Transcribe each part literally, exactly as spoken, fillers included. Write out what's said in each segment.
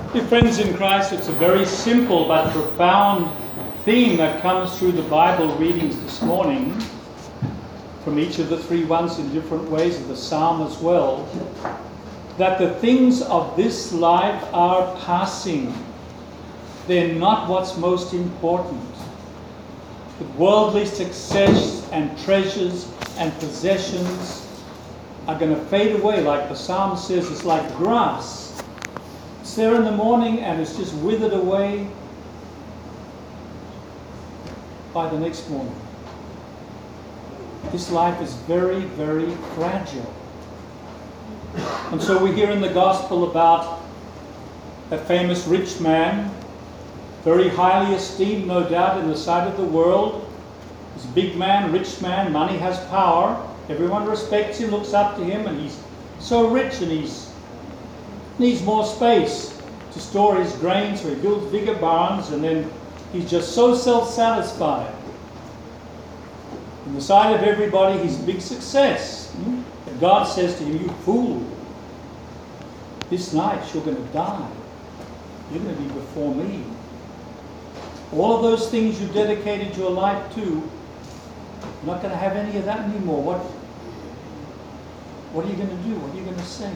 Dear friends in Christ, it's a very simple but profound theme that comes through the Bible readings this morning, from each of the three ones in different ways, of the psalm as well, that the things of this life are passing. They're not what's most important. That worldly success and treasures and possessions are going to fade away, like the psalm says. It's like grass. It's there in the morning and it's just withered away by the next morning. This life is very, very fragile. And so we hear in the gospel about a famous rich man, very highly esteemed, no doubt, in the sight of the world. He's a big man, rich man, money has power. Everyone respects him, looks up to him, and he's so rich and he's needs more space to store his grain, so he builds bigger barns, and then he's just so self-satisfied. In the sight of everybody, he's a big success. And God says to him, "You fool, this night you're going to die. You're going to be before me. All of those things you dedicated your life to, you're not going to have any of that anymore. What, what are you going to do? What are you going to say?"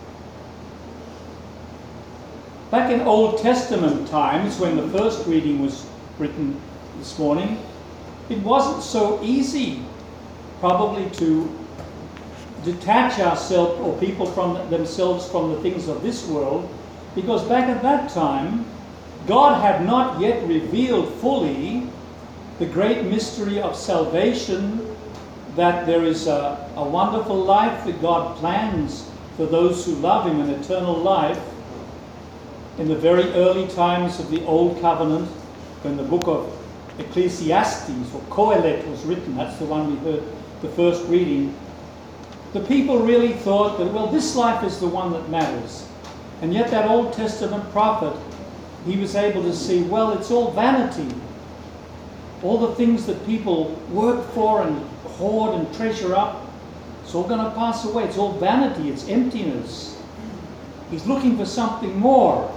Back in Old Testament times, when the first reading was written this morning, it wasn't so easy probably to detach ourselves or people from themselves from the things of this world, because back at that time, God had not yet revealed fully the great mystery of salvation, that there is a, a wonderful life that God plans for those who love Him, an eternal life. In the very early times of the Old Covenant, when the book of Ecclesiastes or Qoheleth was written, that's the one we heard the first reading, the people really thought that, well, this life is the one that matters. And yet that Old Testament prophet, he was able to see, well, it's all vanity. All the things that people work for and hoard and treasure up, it's all going to pass away. It's all vanity. It's emptiness. He's looking for something more.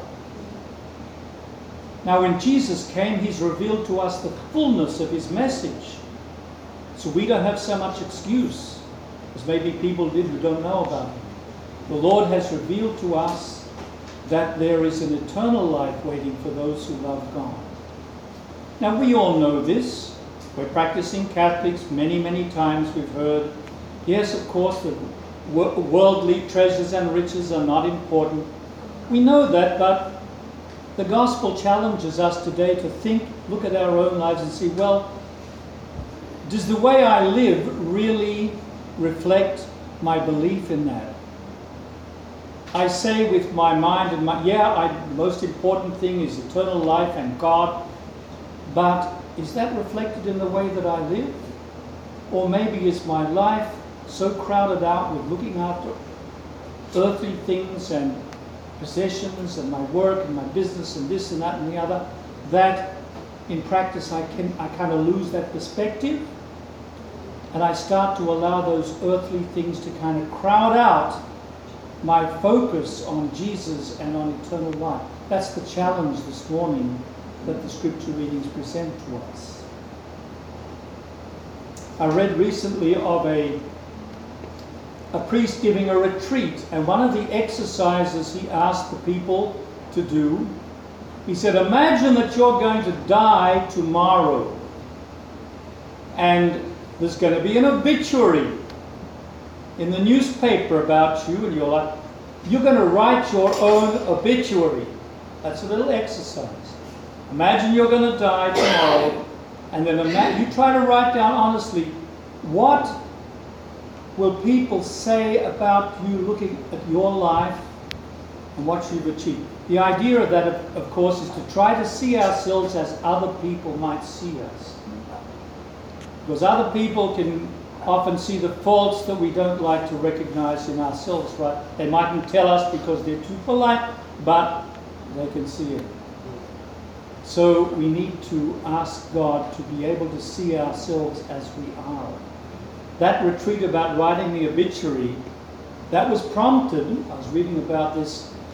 Now, when Jesus came, He's revealed to us the fullness of His message. So we don't have so much excuse, as maybe people did who don't know about Him. The Lord has revealed to us that there is an eternal life waiting for those who love God. Now, we all know this. We're practicing Catholics. Many, many times we've heard, yes, of course, the worldly treasures and riches are not important. We know that, but the gospel challenges us today to think, look at our own lives and see, well, does the way I live really reflect my belief in that? I say with my mind and my, yeah, I, the most important thing is eternal life and God, but is that reflected in the way that I live? Or maybe is my life so crowded out with looking after earthly things and possessions and my work and my business and this and that and the other, that in practice I can I kind of lose that perspective, and I start to allow those earthly things to kind of crowd out my focus on Jesus and on eternal life. That's the challenge this morning that the scripture readings present to us. I read recently of a a priest giving a retreat, and one of the exercises he asked the people to do, he said, imagine that you're going to die tomorrow, and there's going to be an obituary in the newspaper about you, and you're like, you're going to write your own obituary. That's a little exercise. Imagine you're going to die tomorrow, and then ima- you try to write down honestly, what will people say about you looking at your life and what you've achieved? The idea of that, of, of course, is to try to see ourselves as other people might see us. Because other people can often see the faults that we don't like to recognize in ourselves, right? They mightn't tell us because they're too polite, but they can see it. So we need to ask God to be able to see ourselves as we are. That retreat about writing the obituary, that was prompted, I was reading about this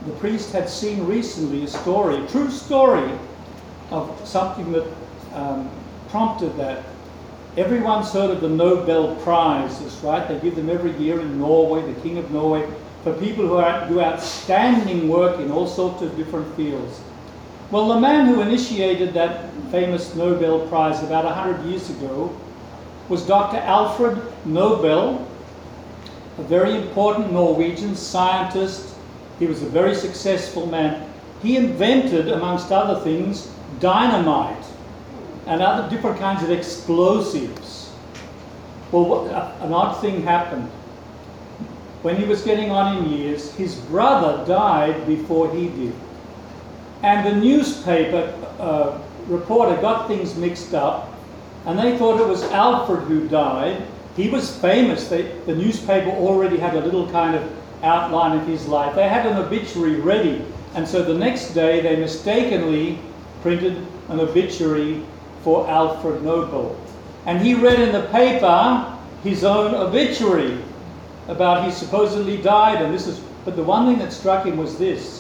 the priest had seen recently a story, a true story, of something that um, prompted that. Everyone's heard of the Nobel Prizes, right? They give them every year in Norway, the King of Norway, for people who are, do outstanding work in all sorts of different fields. Well, the man who initiated that famous Nobel Prize about one hundred years ago was Doctor Alfred Nobel, a very important Norwegian scientist. He was a very successful man. He invented, amongst other things, dynamite and other different kinds of explosives. Well, what, an odd thing happened. When he was getting on in years, his brother died before he did. And the newspaper uh, reporter got things mixed up, and they thought it was Alfred who died. He was famous. They, the newspaper already had a little kind of outline of his life. They had an obituary ready, and so the next day they mistakenly printed an obituary for Alfred Nobel. And he read in the paper his own obituary about he supposedly died, and this is, but the one thing that struck him was this.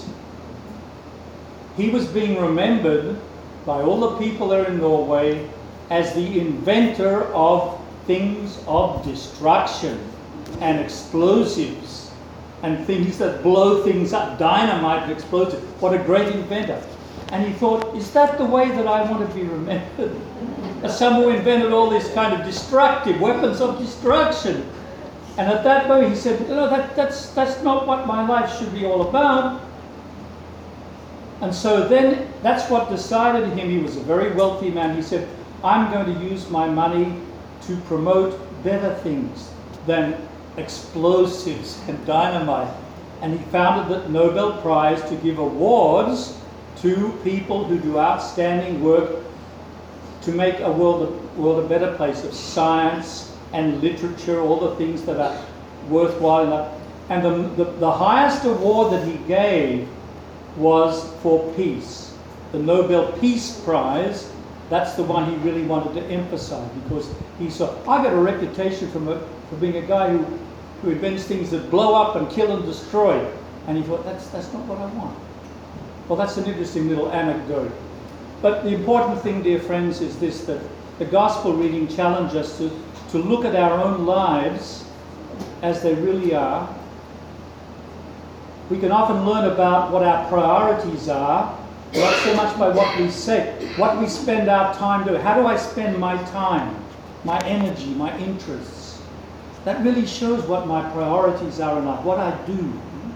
He was being remembered by all the people there in Norway as the inventor of things of destruction and explosives and things that blow things up, dynamite and explosives. What a great inventor. And he thought, is that the way that I want to be remembered? As someone who invented all these kind of destructive weapons of destruction. And at that moment he said, no, that, that's, that's not what my life should be all about. And so then that's what decided him. He was a very wealthy man. He said, I'm going to use my money to promote better things than explosives and dynamite. And he founded the Nobel Prize to give awards to people who do outstanding work to make a world a, world a better place of science and literature, all the things that are worthwhile. And the, the, the highest award that he gave was for peace. The Nobel Peace Prize, that's the one he really wanted to emphasize, because he saw, I got a reputation from a, for being a guy who, who invents things that blow up and kill and destroy. And he thought, that's, that's not what I want. Well, that's an interesting little anecdote. But the important thing, dear friends, is this, that the Gospel reading challenges us to, to look at our own lives as they really are. We can often learn about what our priorities are, not so much by what we say, what we spend our time doing. How do I spend my time, my energy, my interests? That really shows what my priorities are in life, what I do.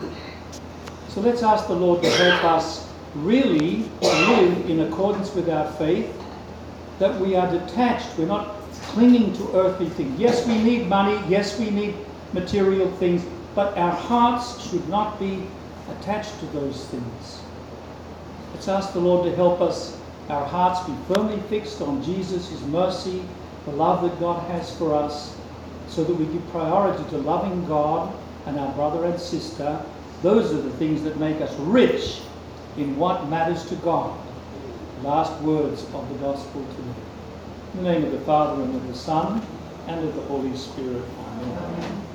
So let's ask the Lord to help us really live in accordance with our faith, that we are detached, we're not clinging to earthly things. Yes, we need money, yes, we need material things, but our hearts should not be attached to those things. Let's ask the Lord to help us, our hearts be firmly fixed on Jesus, His mercy, the love that God has for us, so that we give priority to loving God and our brother and sister. Those are the things that make us rich in what matters to God. Last words of the gospel today. In the name of the Father, and of the Son, and of the Holy Spirit. Amen. Amen.